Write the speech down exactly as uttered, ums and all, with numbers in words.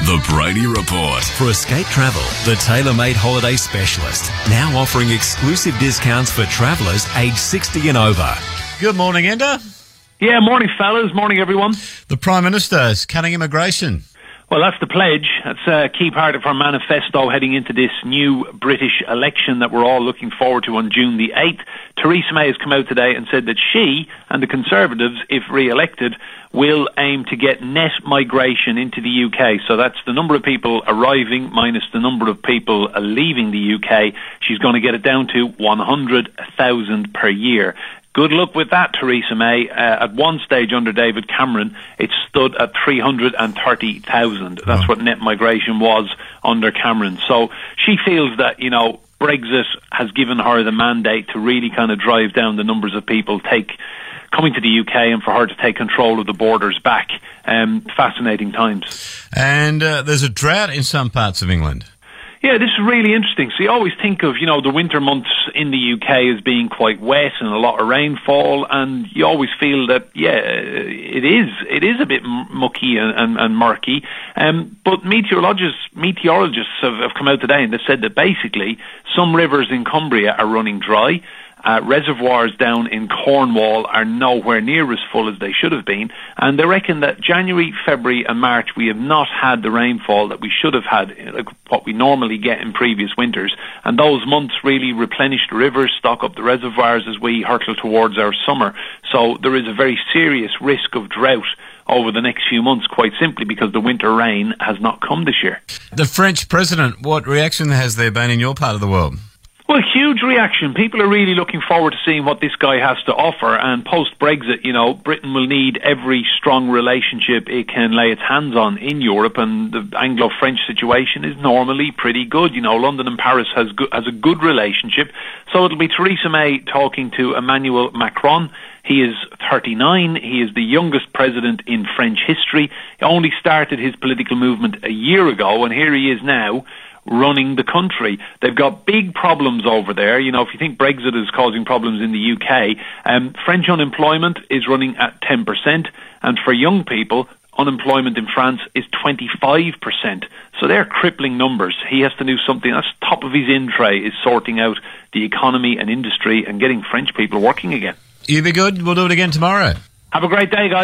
The Brodie Report. For Escape Travel, the tailor-made holiday specialist, now offering exclusive discounts for travellers aged sixty and over. Good morning, Enda. Yeah, morning, fellas. Morning, everyone. The Prime Minister is cutting immigration. Well, that's the pledge. That's a key part of our manifesto heading into this new British election that we're all looking forward to on June the eighth. Theresa May has come out today and said that she and the Conservatives, if re-elected, will aim to get net migration into the U K. So that's the number of people arriving minus the number of people leaving the U K. She's going to get it down to one hundred thousand per year. Good luck with that, Theresa May. Uh, at one stage under David Cameron, it stood at three hundred thirty thousand. That's oh. what net migration was under Cameron. So she feels that, you know, Brexit has given her the mandate to really kind of drive down the numbers of people take coming to the U K and for her to take control of the borders back. Um, fascinating times. And uh, there's a drought in some parts of England. Yeah, this is really interesting. So you always think of, you know, the winter months in the U K as being quite wet and a lot of rainfall, and you always feel that, yeah, it is it is a bit mucky and, and, and murky. Um, but meteorologists meteorologists have, have come out today and they've said that basically some rivers in Cumbria are running dry. Uh, reservoirs down in Cornwall are nowhere near as full as they should have been, and they reckon that January, February and March we have not had the rainfall that we should have had, like what we normally get in previous winters, and those months really replenish the rivers, stock up the reservoirs as we hurtle towards our summer. So there is a very serious risk of drought over the next few months, quite simply because the winter rain has not come this year. The French president, what reaction has there been in your part of the world? Well, huge reaction. People are really looking forward to seeing what this guy has to offer. And post-Brexit, you know, Britain will need every strong relationship it can lay its hands on in Europe. And the Anglo-French situation is normally pretty good. You know, London and Paris has go- has a good relationship. So it'll be Theresa May talking to Emmanuel Macron. He is thirty-nine. He is the youngest president in French history. He only started his political movement a year ago, and here he is now, running the country. They've got big problems over there. You know, if you think Brexit is causing problems in the U K, um, French unemployment is running at ten percent, and for young people, unemployment in France is twenty-five percent. So they're crippling numbers. He has to do something. That's top of his in tray, is sorting out the economy and industry and getting French people working again. You be good. We'll do it again tomorrow. Have a great day, guys.